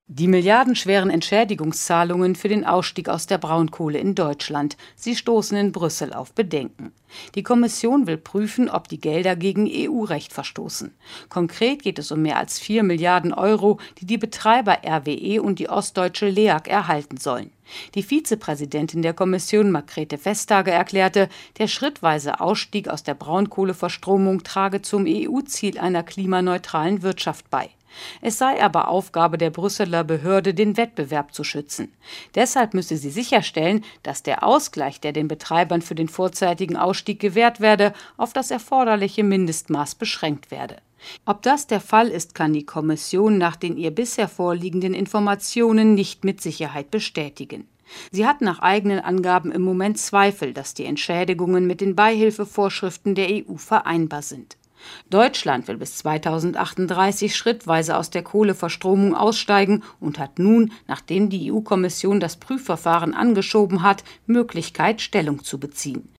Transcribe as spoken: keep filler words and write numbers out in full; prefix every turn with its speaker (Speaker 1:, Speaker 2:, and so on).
Speaker 1: Die milliardenschweren Entschädigungszahlungen für den Ausstieg aus der Braunkohle in Deutschland. Sie stoßen in Brüssel auf Bedenken. Die Kommission will prüfen, ob die Gelder gegen E U-Recht verstoßen. Konkret geht es um mehr als vier Milliarden Euro, die die Betreiber R W E und die ostdeutsche L E A G erhalten sollen. Die Vizepräsidentin der Kommission, Margrethe Vestager, erklärte, der schrittweise Ausstieg aus der Braunkohleverstromung trage zum E U-Ziel einer klimaneutralen Wirtschaft bei. Es sei aber Aufgabe der Brüsseler Behörde, den Wettbewerb zu schützen. Deshalb müsse sie sicherstellen, dass der Ausgleich, der den Betreibern für den vorzeitigen Ausstieg gewährt werde, auf das erforderliche Mindestmaß beschränkt werde. Ob das der Fall ist, kann die Kommission nach den ihr bisher vorliegenden Informationen nicht mit Sicherheit bestätigen. Sie hat nach eigenen Angaben im Moment Zweifel, dass die Entschädigungen mit den Beihilfevorschriften der E U vereinbar sind. Deutschland will bis zweitausendachtunddreißig schrittweise aus der Kohleverstromung aussteigen und hat nun, nachdem die E U-Kommission das Prüfverfahren angeschoben hat, Möglichkeit, Stellung zu beziehen.